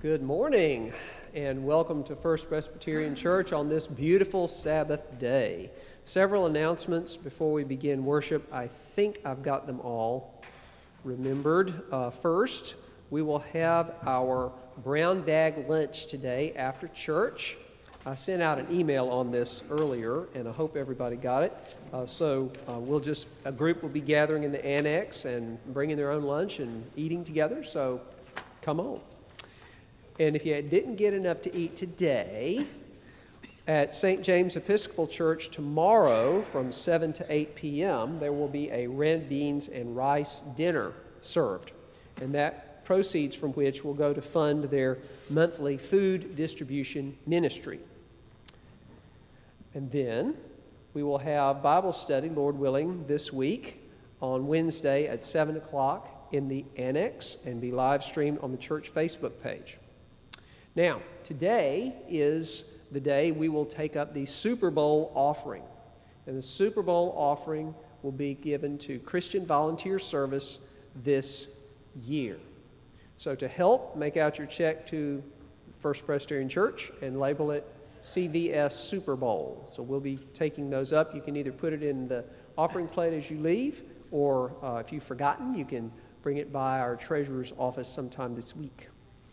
Good morning, and welcome to First Presbyterian Church on this beautiful Sabbath day. Several announcements before we begin worship. I think I've got them all remembered. First, we will have our brown bag lunch today after church. I sent out an email on this earlier, and I hope everybody got it. A group will be gathering in the annex and bringing their own lunch and eating together, so come on. And if you didn't get enough to eat today, at St. James Episcopal Church tomorrow from 7 to 8 p.m., there will be a red beans and rice dinner served. And that proceeds from which will go to fund their monthly food distribution ministry. And then we will have Bible study, Lord willing, this week on Wednesday at 7 o'clock in the annex and be live streamed on the church Facebook page. Now, today is the day we will take up the Super Bowl offering. And the Super Bowl offering will be given to Christian Volunteer Service this year. So to help, make out your check to First Presbyterian Church and label it CVS Super Bowl. So we'll be taking those up. You can either put it in the offering plate as you leave, or if you've forgotten, you can bring it by our treasurer's office sometime this week.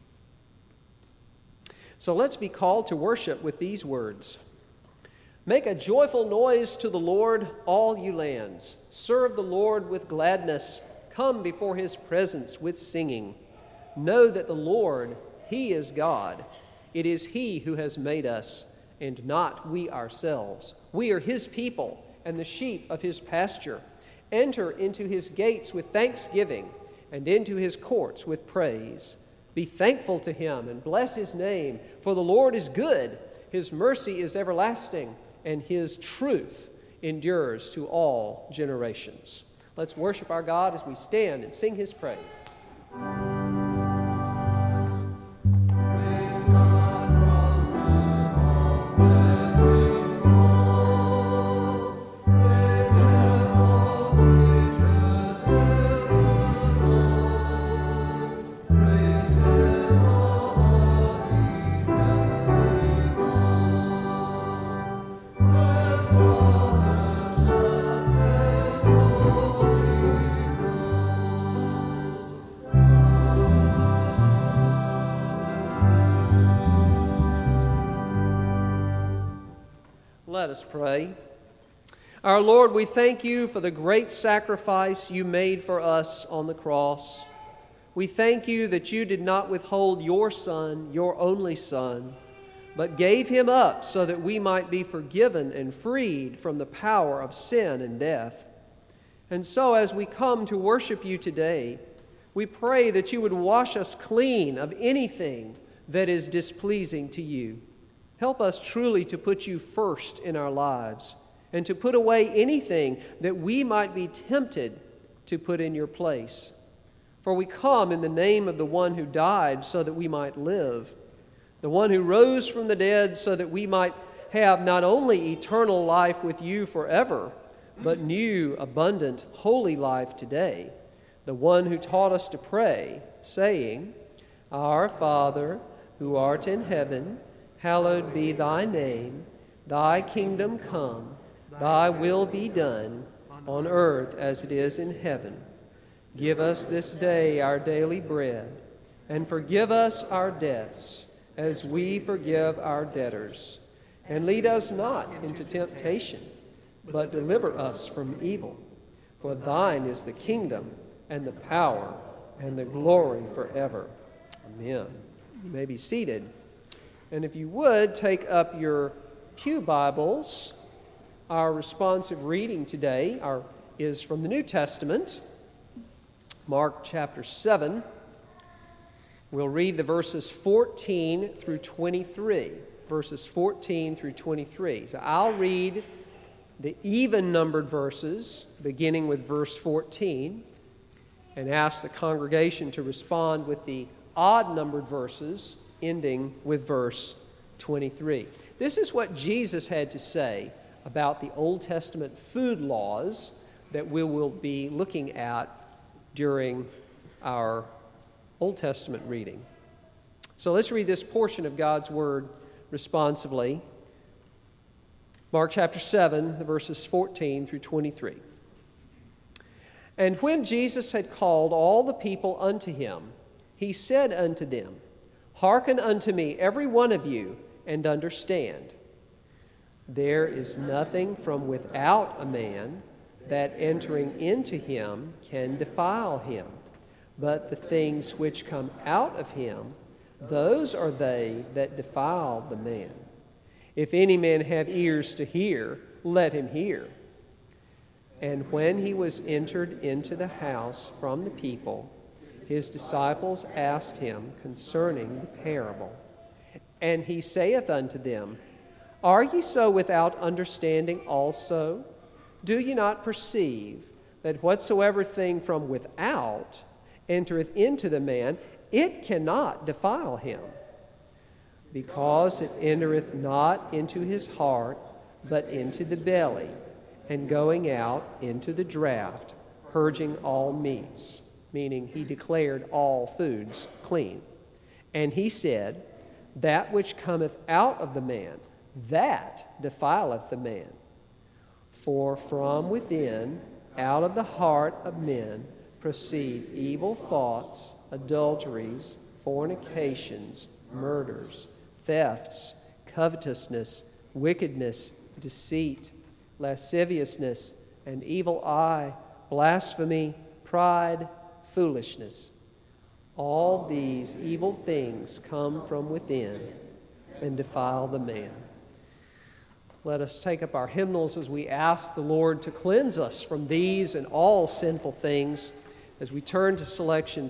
So let's be called to worship with these words. Make a joyful noise to the Lord, all you lands. Serve the Lord with gladness. Come before his presence with singing. Know that the Lord, he is God. It is he who has made us, and not we ourselves. We are his people and the sheep of his pasture. Enter into his gates with thanksgiving and into his courts with praise. Be thankful to him and bless his name, for the Lord is good. His mercy is everlasting, and his truth endures to all generations. Let's worship our God as we stand and sing his praise. Let us pray. Our Lord, we thank you for the great sacrifice you made for us on the cross. We thank you that you did not withhold your Son, your only Son, but gave him up so that we might be forgiven and freed from the power of sin and death. And so as we come to worship you today, we pray that you would wash us clean of anything that is displeasing to you. Help us truly to put you first in our lives and to put away anything that we might be tempted to put in your place. For we come in the name of the one who died so that we might live, the one who rose from the dead so that we might have not only eternal life with you forever, but new, abundant, holy life today, the one who taught us to pray, saying, Our Father, who art in heaven, hallowed be thy name. Thy kingdom come. Thy will be done on earth as it is in heaven. Give us this day our daily bread, and forgive us our debts as we forgive our debtors. And lead us not into temptation, but deliver us from evil. For thine is the kingdom and the power and the glory forever. Amen. You may be seated. And if you would, take up your pew Bibles. Our responsive reading today is from the New Testament, Mark chapter 7. We'll read the verses 14 through 23. Verses 14 through 23. So I'll read the even-numbered verses, beginning with verse 14, and ask the congregation to respond with the odd-numbered verses, ending with verse 23. This is what Jesus had to say about the Old Testament food laws that we will be looking at during our Old Testament reading. So let's read this portion of God's Word responsively. Mark chapter 7, the verses 14 through 23. And when Jesus had called all the people unto him, he said unto them, Hearken unto me, every one of you, and understand. There is nothing from without a man that entering into him can defile him, but the things which come out of him, those are they that defile the man. If any man have ears to hear, let him hear. And when he was entered into the house from the people, his disciples asked him concerning the parable. And he saith unto them, Are ye so without understanding also? Do ye not perceive that whatsoever thing from without entereth into the man, it cannot defile him? Because it entereth not into his heart, but into the belly, and going out into the draught, purging all meats, meaning he declared all foods clean. And he said, That which cometh out of the man, that defileth the man. For from within, out of the heart of men, proceed evil thoughts, adulteries, fornications, murders, thefts, covetousness, wickedness, deceit, lasciviousness, an evil eye, blasphemy, pride, foolishness. All these evil things come from within and defile the man. Let us take up our hymnals as we ask the Lord to cleanse us from these and all sinful things as we turn to selection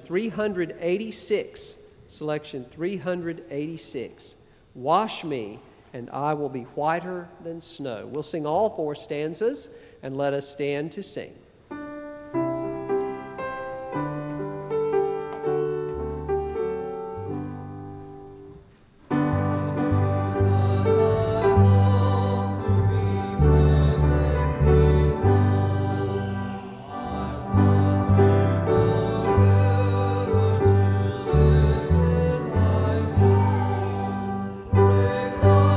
386. Selection 386. Wash me, and I will be whiter than snow. We'll sing all four stanzas, and let us stand to sing.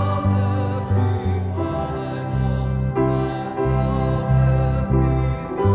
Thank you.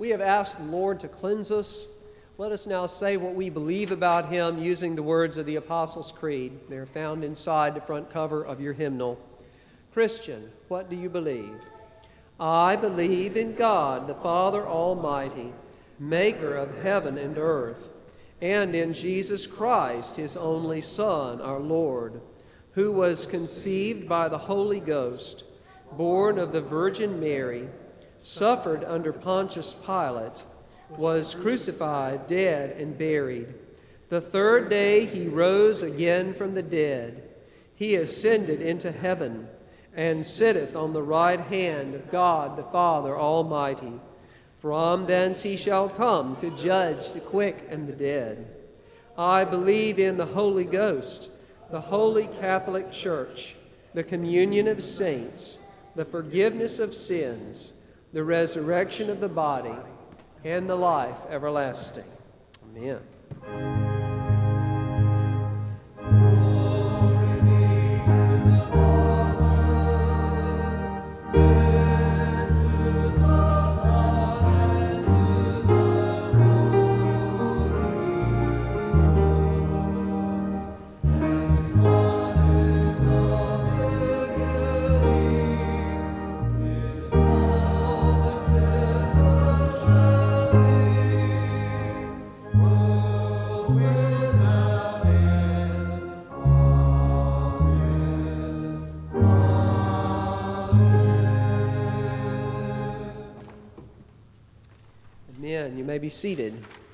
we have asked the Lord to cleanse us, let us now say what we believe about Him using the words of the Apostles' Creed. They are found inside the front cover of your hymnal. Christian, what do you believe? I believe in God, the Father Almighty, maker of heaven and earth, and in Jesus Christ, His only Son, our Lord, who was conceived by the Holy Ghost, born of the Virgin Mary, suffered under Pontius Pilate, was crucified, dead, and buried. The third day He rose again from the dead. He ascended into heaven, and sitteth on the right hand of God the Father Almighty. From thence He shall come to judge the quick and the dead. I believe in the Holy Ghost, the Holy Catholic Church, the communion of saints, the forgiveness of sins, the resurrection of the body, and the life everlasting. Amen. You may be seated.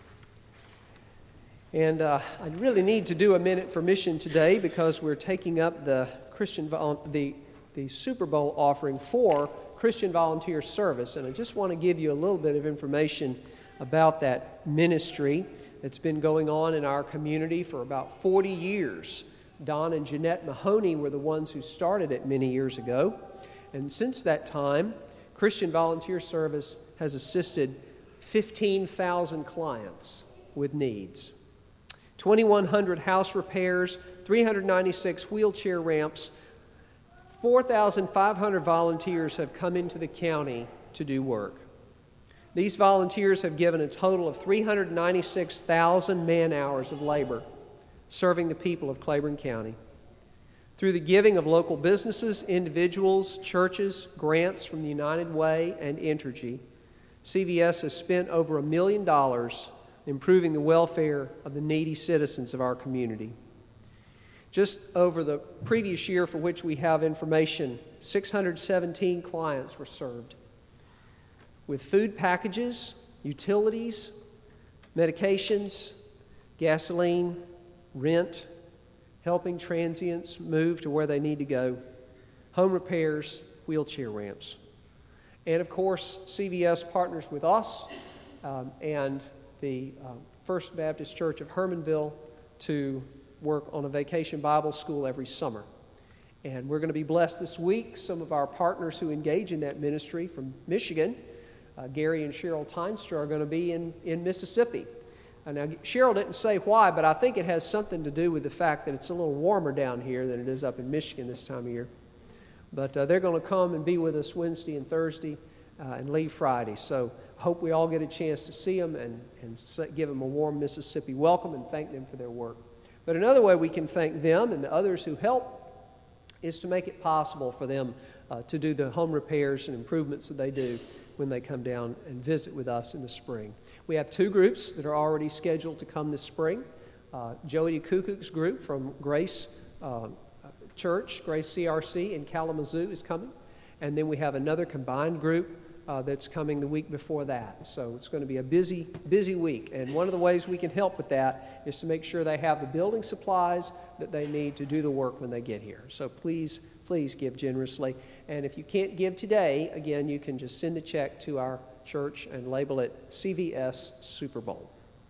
And I really need to do a minute for mission today because we're taking up the Super Bowl offering for Christian Volunteer Service. And I just want to give you a little bit of information about that ministry that's been going on in our community for about 40 years. Don and Jeanette Mahoney were the ones who started it many years ago. And since that time, Christian Volunteer Service has assisted 15,000 clients with needs. 2,100 house repairs, 396 wheelchair ramps, 4,500 volunteers have come into the county to do work. These volunteers have given a total of 396,000 man-hours of labor serving the people of Claiborne County. Through the giving of local businesses, individuals, churches, grants from the United Way and Entergy, CVS has spent over $1 million improving the welfare of the needy citizens of our community. Just over the previous year for which we have information, 617 clients were served with food packages, utilities, medications, gasoline, rent, helping transients move to where they need to go, home repairs, wheelchair ramps. And of course, CVS partners with us and the First Baptist Church of Hermanville to work on a vacation Bible school every summer. And we're going to be blessed this week. Some of our partners who engage in that ministry from Michigan, Gary and Cheryl Tynstra, are going to be in Mississippi. Now, Cheryl didn't say why, but I think it has something to do with the fact that it's a little warmer down here than it is up in Michigan this time of year. But they're going to come and be with us Wednesday and Thursday and leave Friday. So hope we all get a chance to see them and give them a warm Mississippi welcome and thank them for their work. But another way we can thank them and the others who help is to make it possible for them to do the home repairs and improvements that they do when they come down and visit with us in the spring. We have 2 groups that are already scheduled to come this spring. Jody Kukuk's group from Grace Church, Grace CRC in Kalamazoo is coming. And then we have another combined group that's coming the week before that. So it's going to be a busy, busy week. And one of the ways we can help with that is to make sure they have the building supplies that they need to do the work when they get here. So please give generously. And if you can't give today, again, you can just send the check to our church and label it CVS Super Bowl.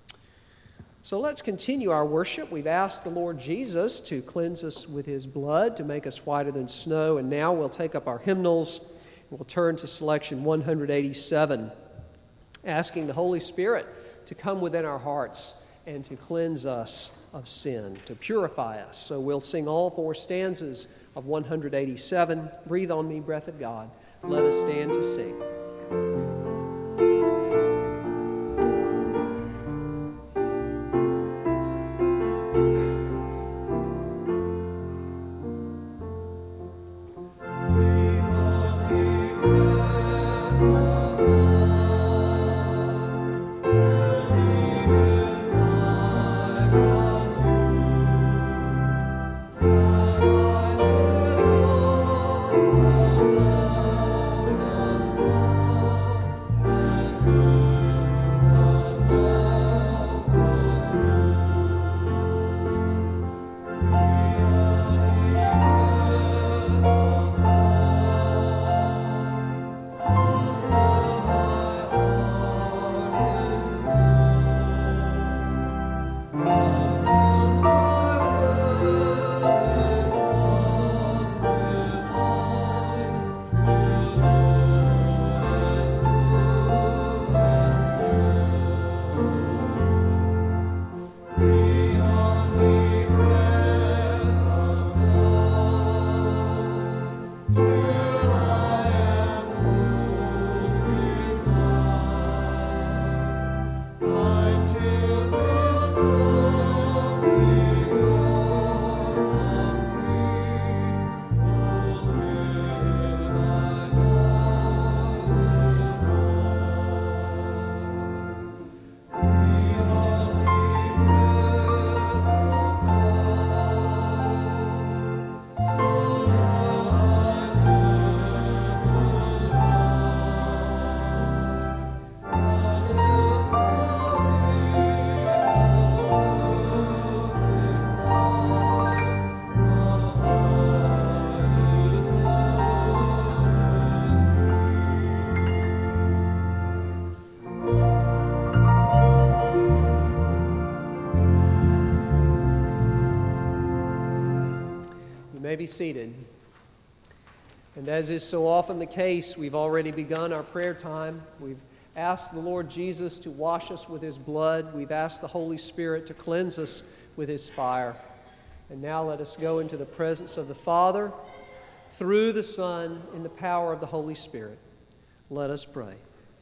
So let's continue our worship. We've asked the Lord Jesus to cleanse us with His blood, to make us whiter than snow. And now we'll take up our hymnals. We'll turn to selection 187, asking the Holy Spirit to come within our hearts and to cleanse us of sin, to purify us. So we'll sing all 4 stanzas of 187. Breathe on me, breath of God. Let us stand to sing. Be seated. And as is so often the case, we've already begun our prayer time. We've asked the Lord Jesus to wash us with His blood. We've asked the Holy Spirit to cleanse us with His fire. And now let us go into the presence of the Father through the Son in the power of the Holy Spirit. Let us pray.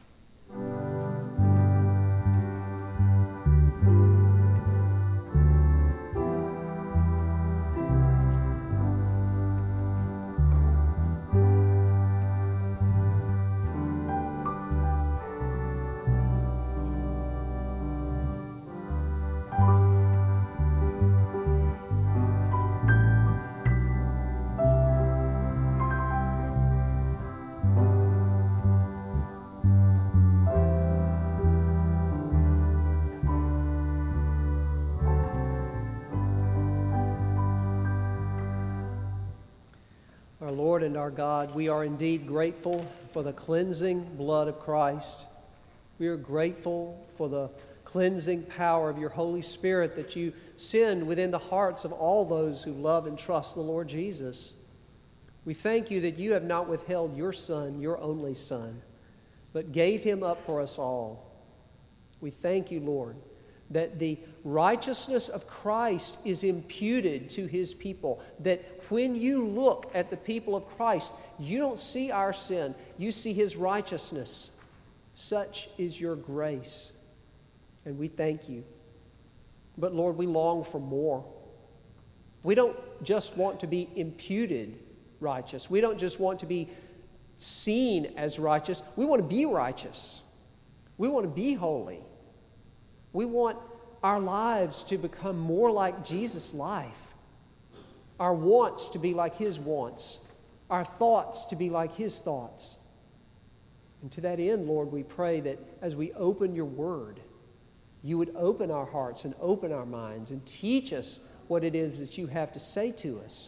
Our Lord and our God, we are indeed grateful for the cleansing blood of Christ. We are grateful for the cleansing power of your Holy Spirit that you send within the hearts of all those who love and trust the Lord Jesus. We thank you that you have not withheld your Son, your only Son, but gave him up for us all. We thank you, Lord, that the righteousness of Christ is imputed to his people, that when you look at the people of Christ, you don't see our sin, you see his righteousness. Such is your grace, and we thank you. But Lord, we long for more. We don't just want to be imputed righteous. We don't just want to be seen as righteous. We want to be righteous. We want to be holy. We want our lives to become more like Jesus' life, our wants to be like his wants, our thoughts to be like his thoughts. And to that end, Lord, we pray that as we open your word, you would open our hearts and open our minds and teach us what it is that you have to say to us.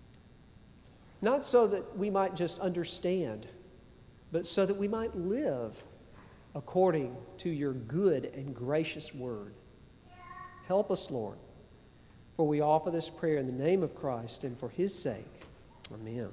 Not so that we might just understand, but so that we might live according to your good and gracious word. Help us, Lord, for we offer this prayer in the name of Christ and for his sake. Amen.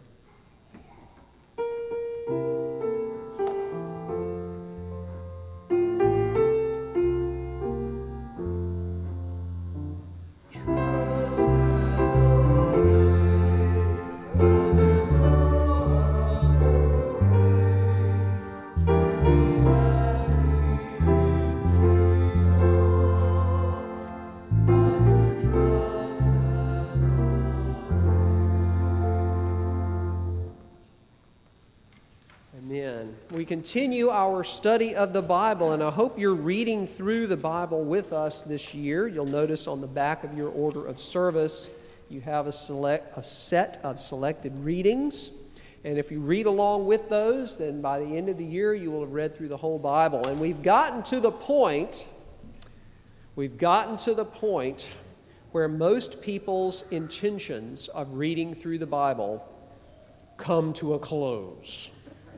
We continue our study of the Bible, and I hope you're reading through the Bible with us this year. You'll notice on the back of your order of service, you have a set of selected readings. And if you read along with those, then by the end of the year, you will have read through the whole Bible. And we've gotten to the point where most people's intentions of reading through the Bible come to a close.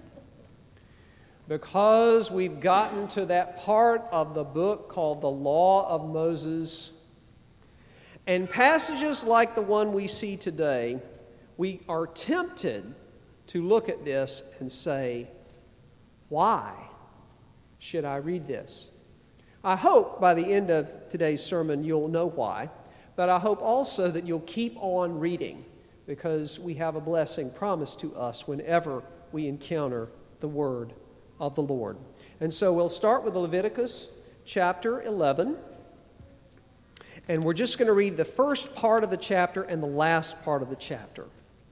Because we've gotten to that part of the book called the Law of Moses, and passages like the one we see today, we are tempted to look at this and say, why should I read this? I hope by the end of today's sermon you'll know why, but I hope also that you'll keep on reading, because we have a blessing promised to us whenever we encounter the word of the Lord. And so we'll start with Leviticus chapter 11. And we're just going to read the first part of the chapter and the last part of the chapter.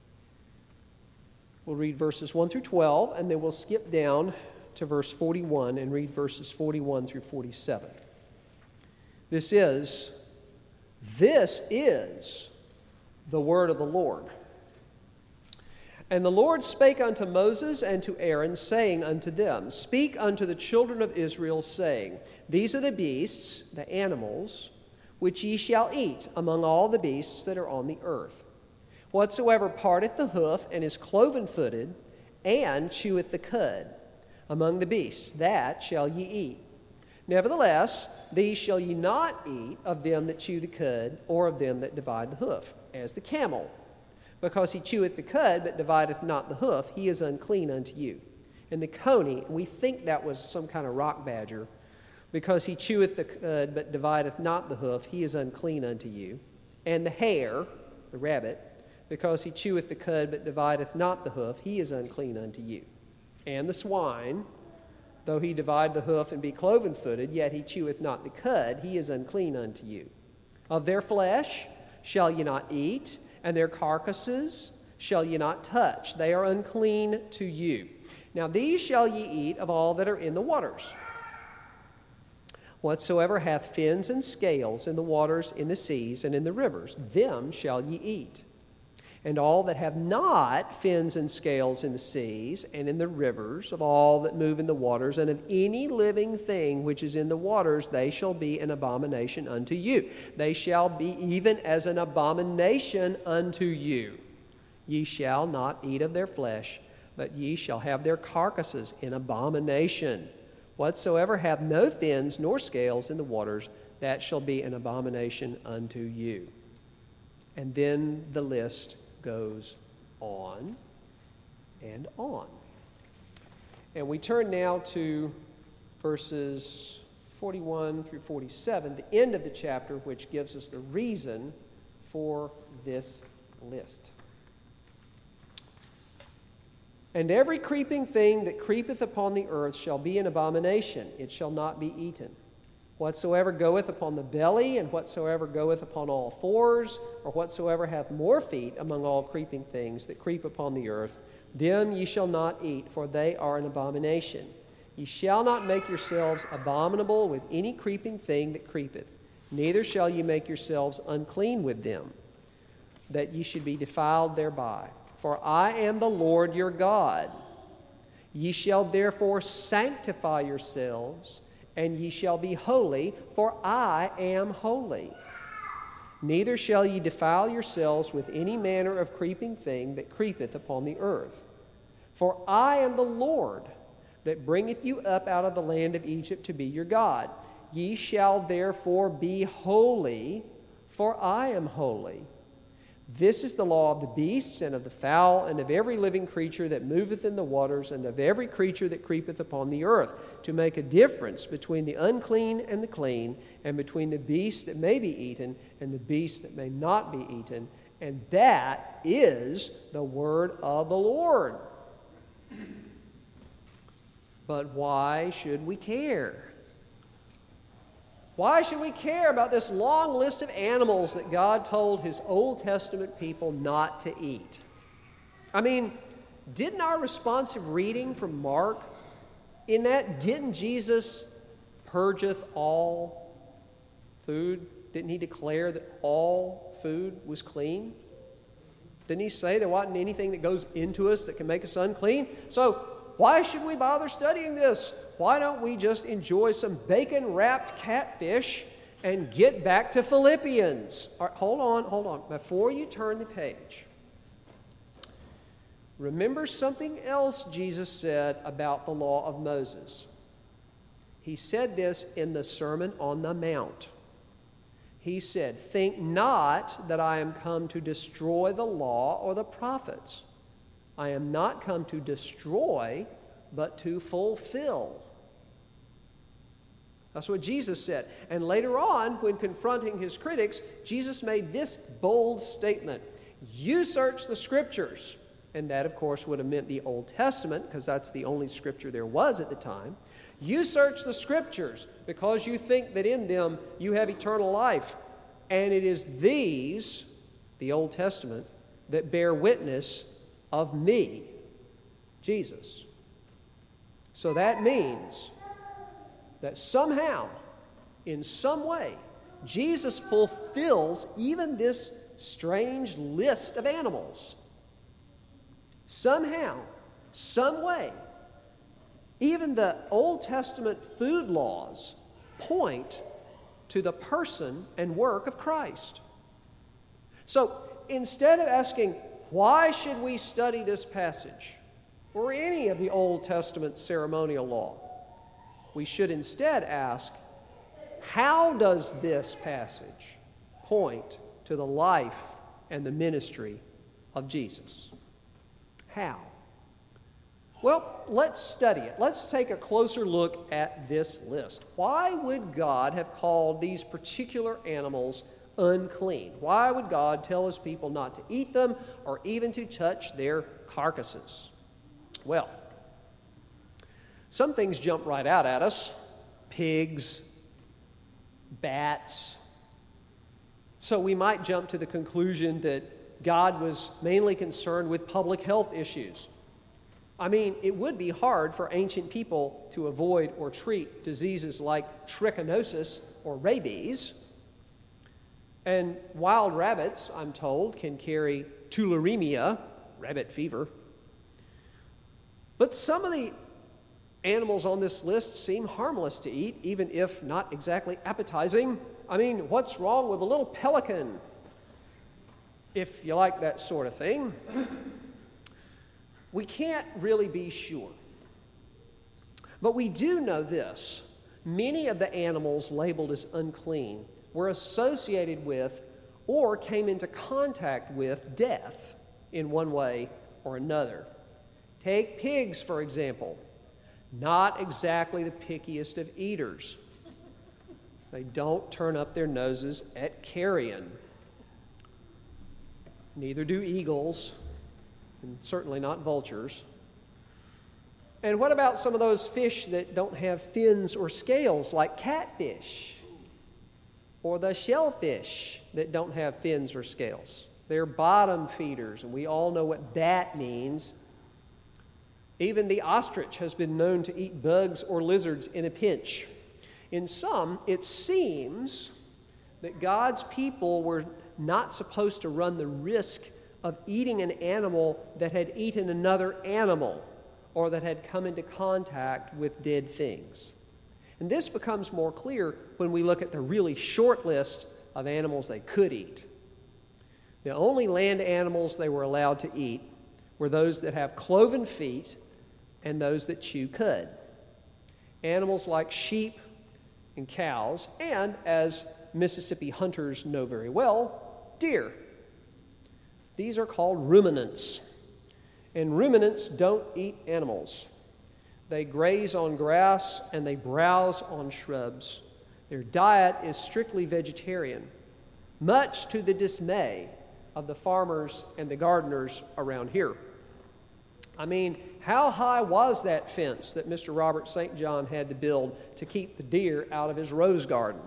We'll read verses 1 through 12, and then we'll skip down to verse 41 and read verses 41 through 47. This is the word of the Lord. And the Lord spake unto Moses and to Aaron, saying unto them, Speak unto the children of Israel, saying, These are the beasts, the animals, which ye shall eat among all the beasts that are on the earth. Whatsoever parteth the hoof and is cloven-footed, and cheweth the cud, among the beasts, that shall ye eat. Nevertheless, these shall ye not eat of them that chew the cud, or of them that divide the hoof, as the camel. Because he cheweth the cud, but divideth not the hoof, he is unclean unto you. And the coney, we think that was some kind of rock badger, because he cheweth the cud, but divideth not the hoof, he is unclean unto you. And the hare, the rabbit, because he cheweth the cud, but divideth not the hoof, he is unclean unto you. And the swine, though he divide the hoof and be cloven-footed, yet he cheweth not the cud, he is unclean unto you. Of their flesh shall ye not eat, and their carcasses shall ye not touch. They are unclean to you. Now these shall ye eat of all that are in the waters. Whatsoever hath fins and scales in the waters, in the seas, and in the rivers, them shall ye eat. And all that have not fins and scales in the seas and in the rivers, of all that move in the waters, and of any living thing which is in the waters, they shall be an abomination unto you. They shall be even as an abomination unto you. Ye shall not eat of their flesh, but ye shall have their carcasses in abomination. Whatsoever hath no fins nor scales in the waters, that shall be an abomination unto you. And then the list goes on and on. And we turn now to verses 41 through 47, the end of the chapter, which gives us the reason for this list. And every creeping thing that creepeth upon the earth shall be an abomination, it shall not be eaten. Whatsoever goeth upon the belly, and whatsoever goeth upon all fours, or whatsoever hath more feet among all creeping things that creep upon the earth, them ye shall not eat, for they are an abomination. Ye shall not make yourselves abominable with any creeping thing that creepeth, neither shall ye make yourselves unclean with them, that ye should be defiled thereby. For I am the Lord your God. Ye shall therefore sanctify yourselves, and ye shall be holy, for I am holy. Neither shall ye defile yourselves with any manner of creeping thing that creepeth upon the earth. For I am the Lord that bringeth you up out of the land of Egypt to be your God. Ye shall therefore be holy, for I am holy. This is the law of the beasts, and of the fowl, and of every living creature that moveth in the waters, and of every creature that creepeth upon the earth, to make a difference between the unclean and the clean, and between the beasts that may be eaten and the beasts that may not be eaten. And that is the word of the Lord. But why should we care? Why should we care about this long list of animals that God told his Old Testament people not to eat? I mean, didn't our responsive reading from Mark, in that, didn't Jesus purgeth all food? Didn't he declare that all food was clean? Didn't he say there wasn't anything that goes into us that can make us unclean? So why should we bother studying this? Why don't we just enjoy some bacon-wrapped catfish and get back to Philippians? All right, hold on. Before you turn the page, remember something else Jesus said about the law of Moses. He said this in the Sermon on the Mount. He said, "Think not that I am come to destroy the law or the prophets. I am not come to destroy, but to fulfill." That's what Jesus said. And later on, when confronting his critics, Jesus made this bold statement. You search the Scriptures. And that, of course, would have meant the Old Testament, because that's the only Scripture there was at the time. You search the Scriptures because you think that in them you have eternal life. And it is these, the Old Testament, that bear witness of me, Jesus. So that means that somehow, in some way, Jesus fulfills even this strange list of animals. Somehow, some way, even the Old Testament food laws point to the person and work of Christ. So instead of asking, why should we study this passage or any of the Old Testament ceremonial law, we should instead ask, how does this passage point to the life and the ministry of Jesus? How? Well, let's study it. Let's take a closer look at this list. Why would God have called these particular animals unclean? Why would God tell his people not to eat them or even to touch their carcasses? Well, some things jump right out at us. Pigs, bats. So we might jump to the conclusion that God was mainly concerned with public health issues. I mean, it would be hard for ancient people to avoid or treat diseases like trichinosis or rabies. And wild rabbits, I'm told, can carry tularemia, rabbit fever. But some of the animals on this list seem harmless to eat, even if not exactly appetizing. I mean, what's wrong with a little pelican, if you like that sort of thing? We can't really be sure. But we do know this. Many of the animals labeled as unclean were associated with or came into contact with death in one way or another. Take pigs, for example. Not exactly the pickiest of eaters. They don't turn up their noses at carrion. Neither do eagles, and certainly not vultures. And what about some of those fish that don't have fins or scales, like catfish? Or the shellfish that don't have fins or scales? They're bottom feeders, and we all know what that means. Even the ostrich has been known to eat bugs or lizards in a pinch. In some, it seems that God's people were not supposed to run the risk of eating an animal that had eaten another animal or that had come into contact with dead things. And this becomes more clear when we look at the really short list of animals they could eat. The only land animals they were allowed to eat were those that have cloven feet and those that chew cud. Animals like sheep and cows, and, as Mississippi hunters know very well, deer. These are called ruminants. And ruminants don't eat animals. They graze on grass and they browse on shrubs. Their diet is strictly vegetarian, much to the dismay of the farmers and the gardeners around here. I mean, how high was that fence that Mr. Robert St. John had to build to keep the deer out of his rose garden?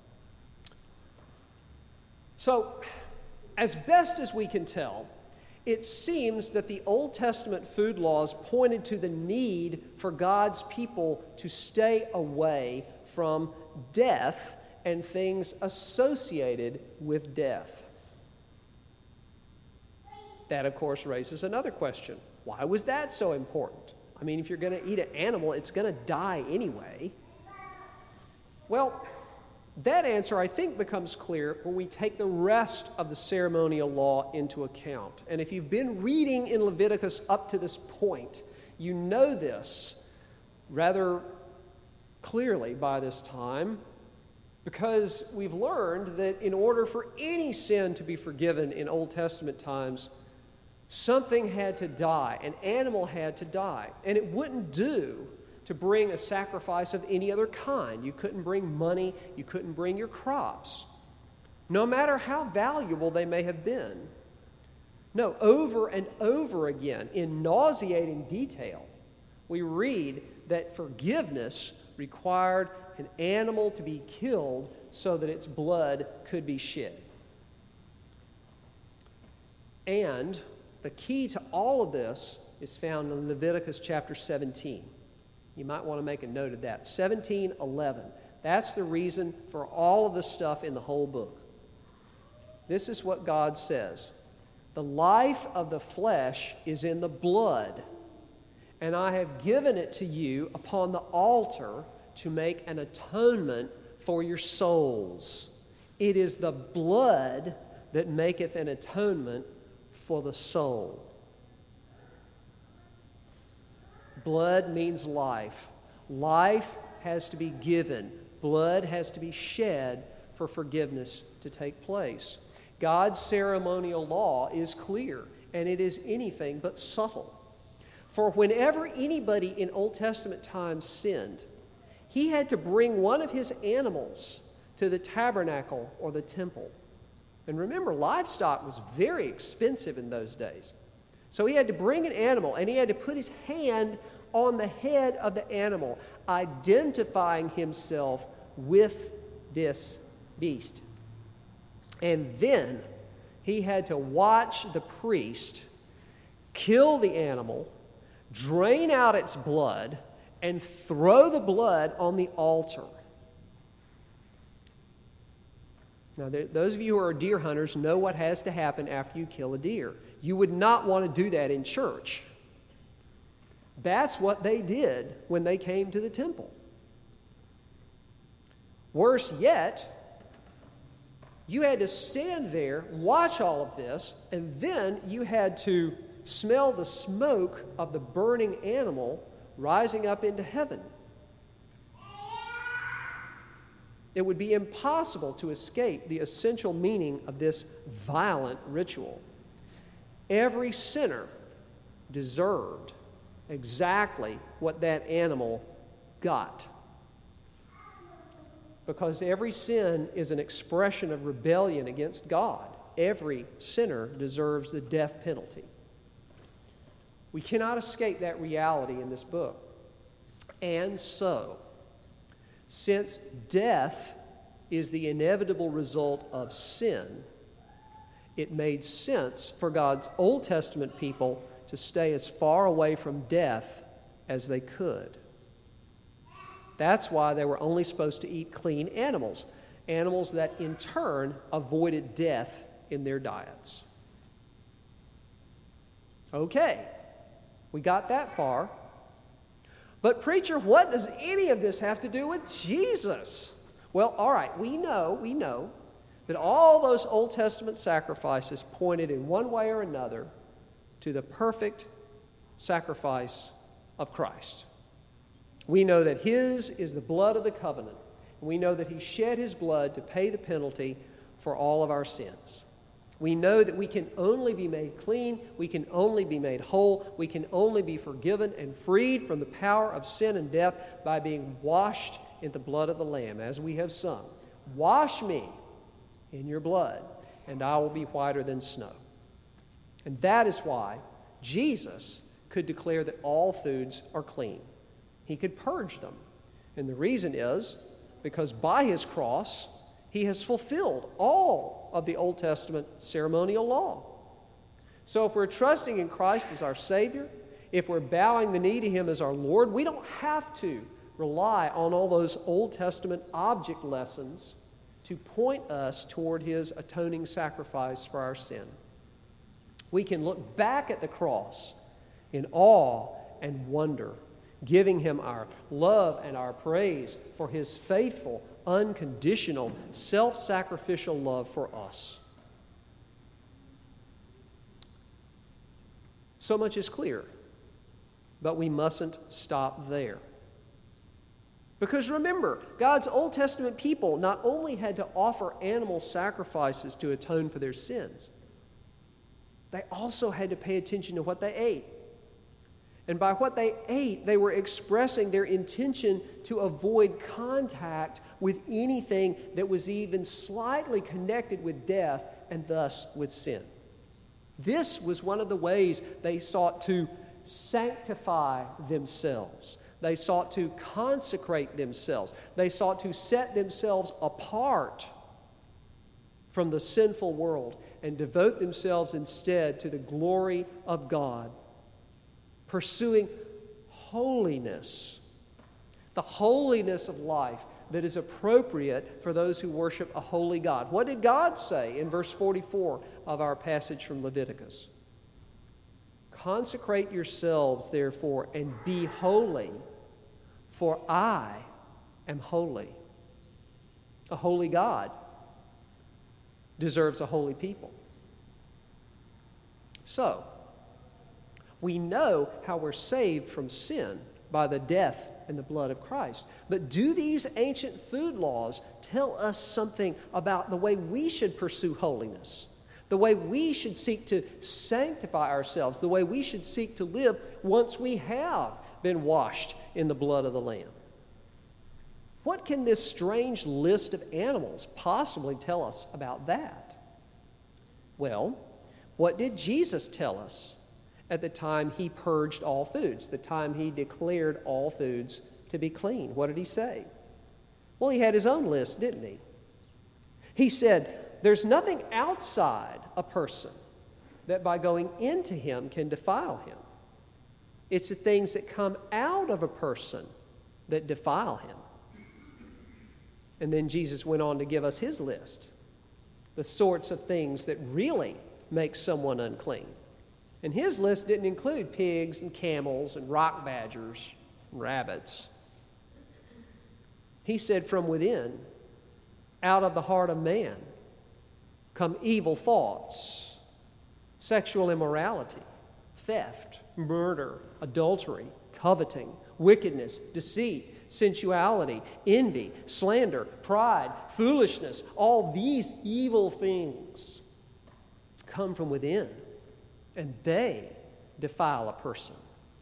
So, as best as we can tell, it seems that the Old Testament food laws pointed to the need for God's people to stay away from death and things associated with death. That, of course, raises another question. Why was that so important? I mean, if you're going to eat an animal, it's going to die anyway. Well, that answer, I think, becomes clear when we take the rest of the ceremonial law into account. And if you've been reading in Leviticus up to this point, you know this rather clearly by this time, because we've learned that in order for any sin to be forgiven in Old Testament times, something had to die, an animal had to die. And it wouldn't do to bring a sacrifice of any other kind. You couldn't bring money, you couldn't bring your crops, no matter how valuable they may have been. No, over and over again, in nauseating detail, we read that forgiveness required an animal to be killed so that its blood could be shed. And the key to all of this is found in Leviticus chapter 17. You might want to make a note of that. 17:11. That's the reason for all of the stuff in the whole book. This is what God says. The life of the flesh is in the blood, and I have given it to you upon the altar to make an atonement for your souls. It is the blood that maketh an atonement for the soul. Blood means life. Life has to be given. Blood has to be shed for forgiveness to take place. God's ceremonial law is clear, and it is anything but subtle. For whenever anybody in Old Testament times sinned, he had to bring one of his animals to the tabernacle or the temple. And remember, livestock was very expensive in those days. So he had to bring an animal, and he had to put his hand on the head of the animal, identifying himself with this beast. And then he had to watch the priest kill the animal, drain out its blood, and throw the blood on the altar. Now, those of you who are deer hunters know what has to happen after you kill a deer. You would not want to do that in church. That's what they did when they came to the temple. Worse yet, you had to stand there, watch all of this, and then you had to smell the smoke of the burning animal rising up into heaven. It would be impossible to escape the essential meaning of this violent ritual. Every sinner deserved exactly what that animal got. Because every sin is an expression of rebellion against God. Every sinner deserves the death penalty. We cannot escape that reality in this book. And so, since death is the inevitable result of sin, it made sense for God's Old Testament people to stay as far away from death as they could. That's why they were only supposed to eat clean animals, animals that in turn avoided death in their diets. Okay, we got that far. But preacher, what does any of this have to do with Jesus? Well, all right, we know that all those Old Testament sacrifices pointed in one way or another to the perfect sacrifice of Christ. We know that His is the blood of the covenant. We know that He shed His blood to pay the penalty for all of our sins. We know that we can only be made clean, we can only be made whole, we can only be forgiven and freed from the power of sin and death by being washed in the blood of the Lamb, as we have sung. Wash me in your blood, and I will be whiter than snow. And that is why Jesus could declare that all foods are clean. He could purge them. And the reason is because by His cross, He has fulfilled all of the Old Testament ceremonial law. So if we're trusting in Christ as our Savior, if we're bowing the knee to Him as our Lord, we don't have to rely on all those Old Testament object lessons to point us toward His atoning sacrifice for our sin. We can look back at the cross in awe and wonder, giving Him our love and our praise for His faithful, unconditional, self-sacrificial love for us. So much is clear, but we mustn't stop there. Because remember, God's Old Testament people not only had to offer animal sacrifices to atone for their sins, they also had to pay attention to what they ate. And by what they ate, they were expressing their intention to avoid contact with anything that was even slightly connected with death and thus with sin. This was one of the ways they sought to sanctify themselves. They sought to consecrate themselves. They sought to set themselves apart from the sinful world and devote themselves instead to the glory of God, pursuing holiness, the holiness of life that is appropriate for those who worship a holy God. What did God say in verse 44 of our passage from Leviticus? Consecrate yourselves, therefore, and be holy, for I am holy. A holy God deserves a holy people. So, we know how we're saved from sin by the death and the blood of Christ. But do these ancient food laws tell us something about the way we should pursue holiness? The way we should seek to sanctify ourselves, the way we should seek to live once we have been washed in the blood of the Lamb? What can this strange list of animals possibly tell us about that? Well, what did Jesus tell us at the time he purged all foods, the time he declared all foods to be clean? What did he say? Well, he had his own list, didn't he? He said, there's nothing outside a person that by going into him can defile him. It's the things that come out of a person that defile him. And then Jesus went on to give us his list, the sorts of things that really make someone unclean. And his list didn't include pigs and camels and rock badgers and rabbits. He said, from within, out of the heart of man, come evil thoughts, sexual immorality, theft, murder, adultery, coveting, wickedness, deceit, sensuality, envy, slander, pride, foolishness. All these evil things come from within, and they defile a person.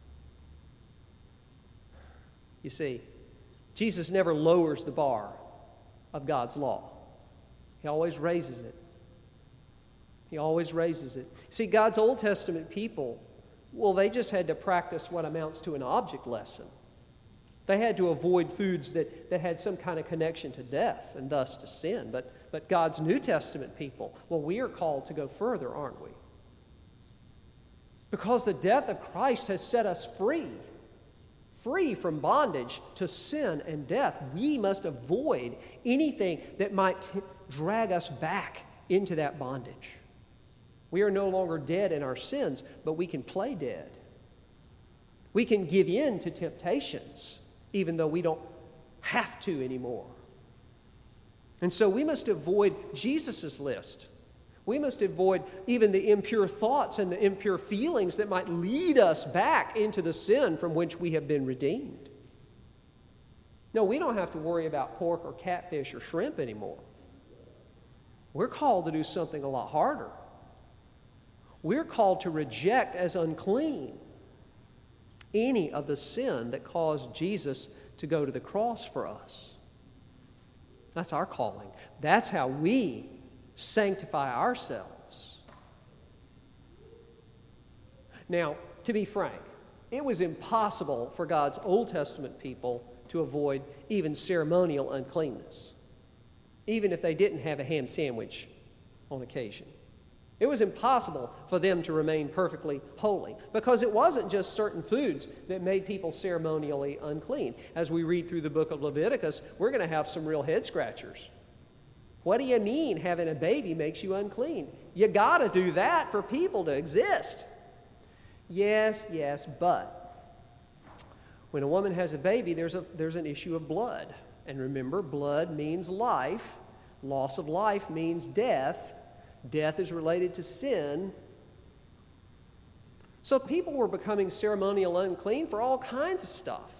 You see, Jesus never lowers the bar of God's law. He always raises it. He always raises it. See, God's Old Testament people, well, they just had to practice what amounts to an object lesson. They had to avoid foods that had some kind of connection to death and thus to sin. But God's New Testament people, well, we are called to go further, aren't we? Because the death of Christ has set us free from bondage to sin and death. We must avoid anything that might drag us back into that bondage. We are no longer dead in our sins, but we can play dead. We can give in to temptations, even though we don't have to anymore. And so we must avoid Jesus' list. We must avoid even the impure thoughts and the impure feelings that might lead us back into the sin from which we have been redeemed. No, we don't have to worry about pork or catfish or shrimp anymore. We're called to do something a lot harder. We're called to reject as unclean any of the sin that caused Jesus to go to the cross for us. That's our calling. That's how we sanctify ourselves. Now, to be frank, it was impossible for God's Old Testament people to avoid even ceremonial uncleanness, even if they didn't have a ham sandwich on occasion. It was impossible for them to remain perfectly holy because it wasn't just certain foods that made people ceremonially unclean. As we read through the book of Leviticus, we're going to have some real head scratchers. What do you mean having a baby makes you unclean? You got to do that for people to exist. Yes, but when a woman has a baby, there's an issue of blood. And remember, blood means life. Loss of life means death. Death is related to sin. So people were becoming ceremonial unclean for all kinds of stuff.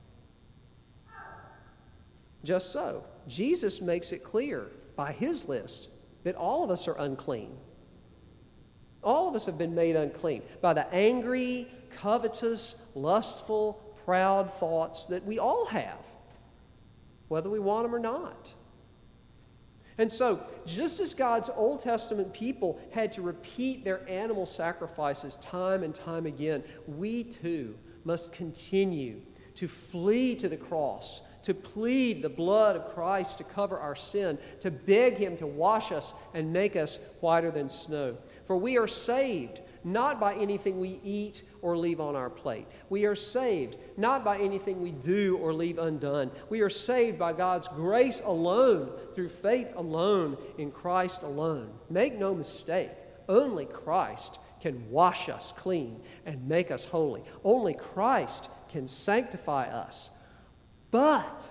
Just so, Jesus makes it clear by his list that all of us are unclean. All of us have been made unclean by the angry, covetous, lustful, proud thoughts that we all have, whether we want them or not. And so, just as God's Old Testament people had to repeat their animal sacrifices time and time again, we too must continue to flee to the cross, to plead the blood of Christ to cover our sin, to beg Him to wash us and make us whiter than snow. For we are saved not by anything we eat or leave on our plate. We are saved not by anything we do or leave undone. We are saved by God's grace alone, through faith alone, in Christ alone. Make no mistake, only Christ can wash us clean and make us holy. Only Christ can sanctify us. But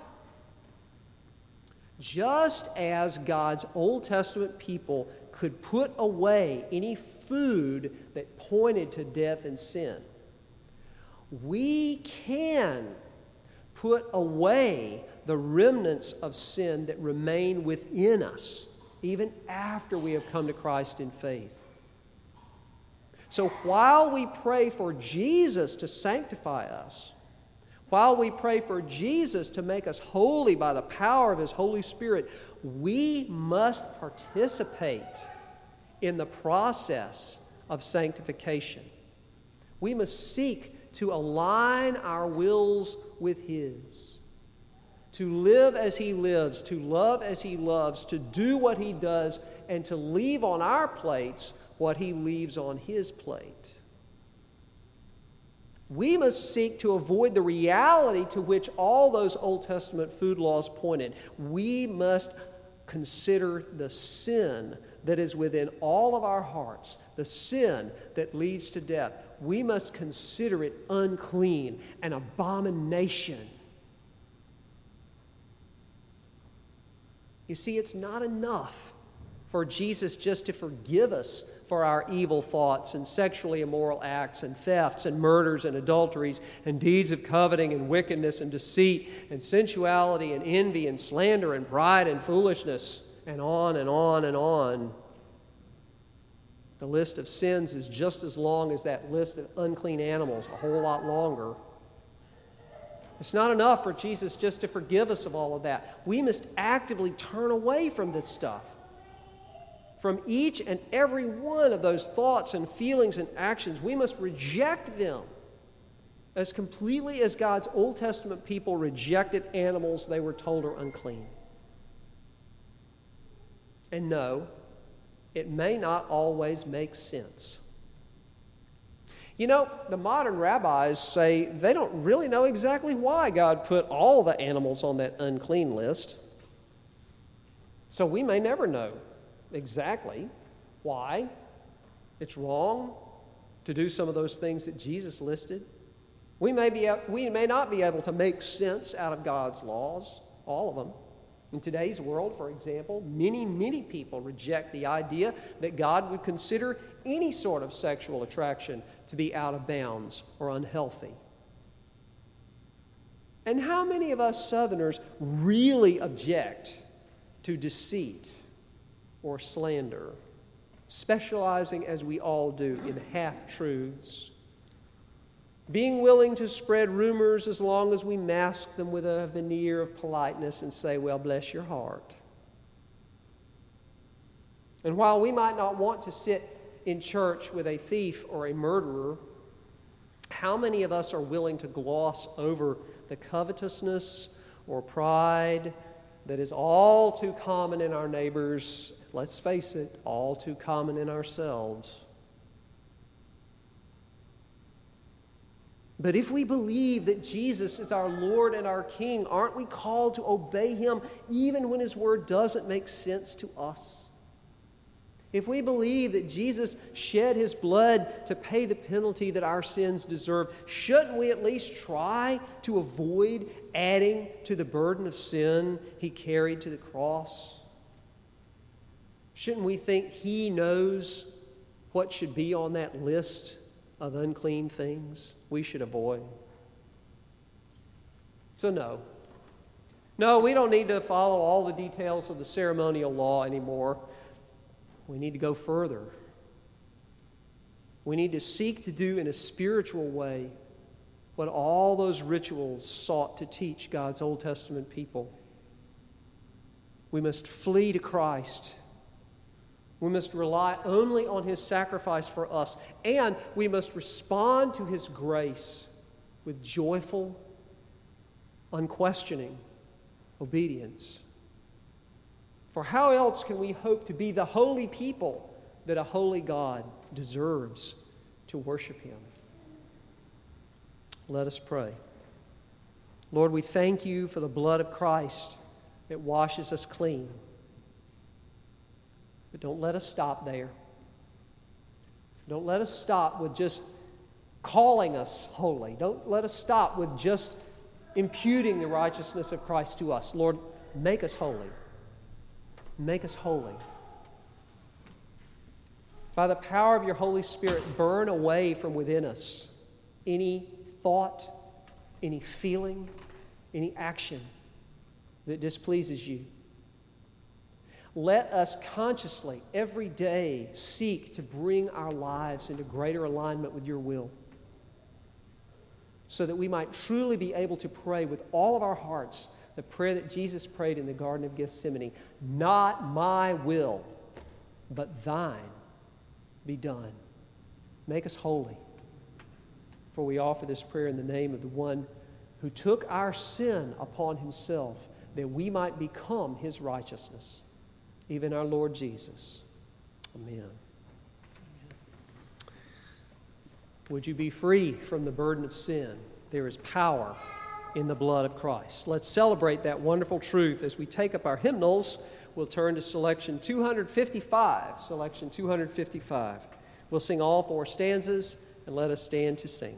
just as God's Old Testament people could put away any food that pointed to death and sin, we can put away the remnants of sin that remain within us, even after we have come to Christ in faith. So while we pray for Jesus to sanctify us, while we pray for Jesus to make us holy by the power of His Holy Spirit, we must participate in the process of sanctification. We must seek to align our wills with His, to live as He lives, to love as He loves, to do what He does, and to leave on our plates what He leaves on His plate. We must seek to avoid the reality to which all those Old Testament food laws pointed. We must consider the sin that is within all of our hearts, the sin that leads to death. We must consider it unclean, an abomination. You see, it's not enough for Jesus just to forgive us for our evil thoughts and sexually immoral acts and thefts and murders and adulteries and deeds of coveting and wickedness and deceit and sensuality and envy and slander and pride and foolishness, and on and on and on. The list of sins is just as long as that list of unclean animals, a whole lot longer. It's not enough for Jesus just to forgive us of all of that. We must actively turn away from this stuff. From each and every one of those thoughts and feelings and actions, we must reject them as completely as God's Old Testament people rejected animals they were told are unclean. And no, it may not always make sense. You know, the modern rabbis say they don't really know exactly why God put all the animals on that unclean list. So we may never know exactly why it's wrong to do some of those things that Jesus listed. We may not be able to make sense out of God's laws, all of them. In today's world, for example, many people reject the idea that God would consider any sort of sexual attraction to be out of bounds or unhealthy. And how many of us Southerners really object to deceit or slander, specializing as we all do in half-truths, being willing to spread rumors as long as we mask them with a veneer of politeness and say, well, bless your heart. And while we might not want to sit in church with a thief or a murderer, how many of us are willing to gloss over the covetousness or pride that is all too common in our neighbors, let's face it, all too common in ourselves? But if we believe that Jesus is our Lord and our King, aren't we called to obey Him even when His word doesn't make sense to us? If we believe that Jesus shed His blood to pay the penalty that our sins deserve, shouldn't we at least try to avoid adding to the burden of sin He carried to the cross? Shouldn't we think He knows what should be on that list of unclean things we should avoid? So no, we don't need to follow all the details of the ceremonial law anymore. We need to go further. We need to seek to do in a spiritual way what all those rituals sought to teach God's Old Testament people. We must flee to Christ. We must rely only on His sacrifice for us, and we must respond to His grace with joyful, unquestioning obedience. For how else can we hope to be the holy people that a holy God deserves to worship Him? Let us pray. Lord, we thank You for the blood of Christ that washes us clean. But don't let us stop there. Don't let us stop with just calling us holy. Don't let us stop with just imputing the righteousness of Christ to us. Lord, make us holy. Make us holy. By the power of Your Holy Spirit, burn away from within us any thought, any feeling, any action that displeases You. Let us consciously, every day, seek to bring our lives into greater alignment with Your will, so that we might truly be able to pray with all of our hearts the prayer that Jesus prayed in the Garden of Gethsemane. Not my will, but Thine be done. Make us holy. For we offer this prayer in the name of the one who took our sin upon Himself, that we might become His righteousness, even our Lord Jesus. Amen. Would you be free from the burden of sin? There is power in the blood of Christ. Let's celebrate that wonderful truth as we take up our hymnals. We'll turn to selection 255. Selection 255. We'll sing all 4 stanzas, and let us stand to sing.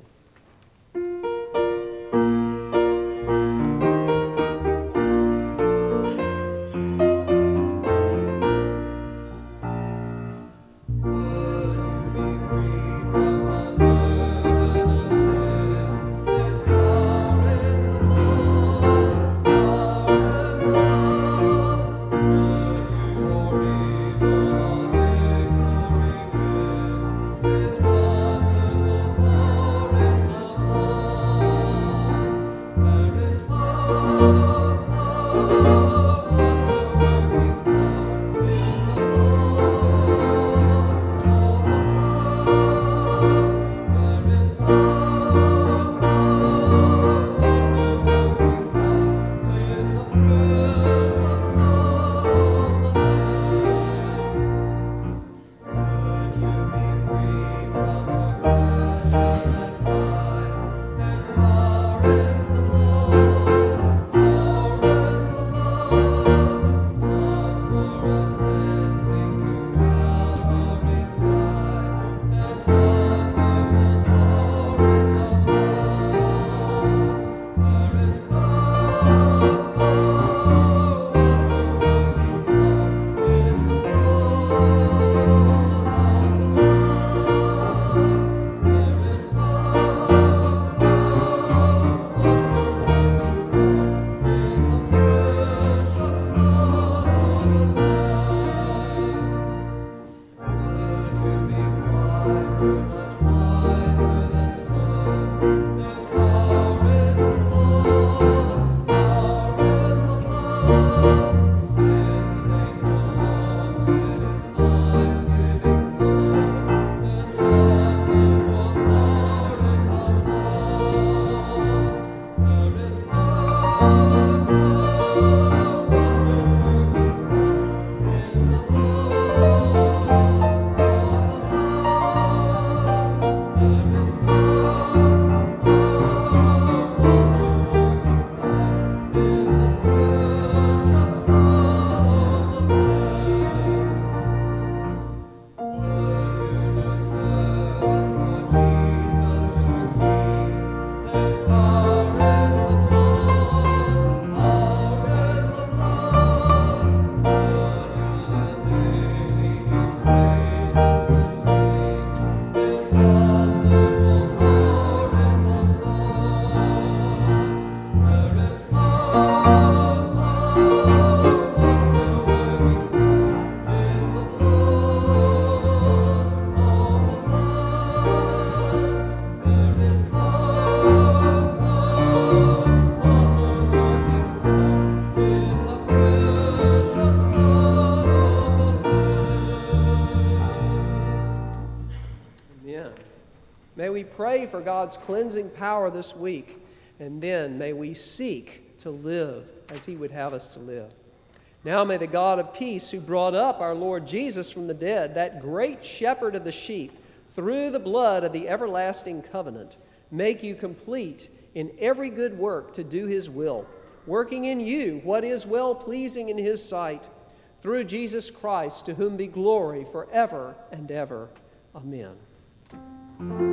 pray for God's cleansing power this week, and then may we seek to live as He would have us to live. Now may the God of peace, who brought up our Lord Jesus from the dead, that great shepherd of the sheep, through the blood of the everlasting covenant, make you complete in every good work to do His will, working in you what is well-pleasing in His sight, through Jesus Christ, to whom be glory forever and ever. Amen.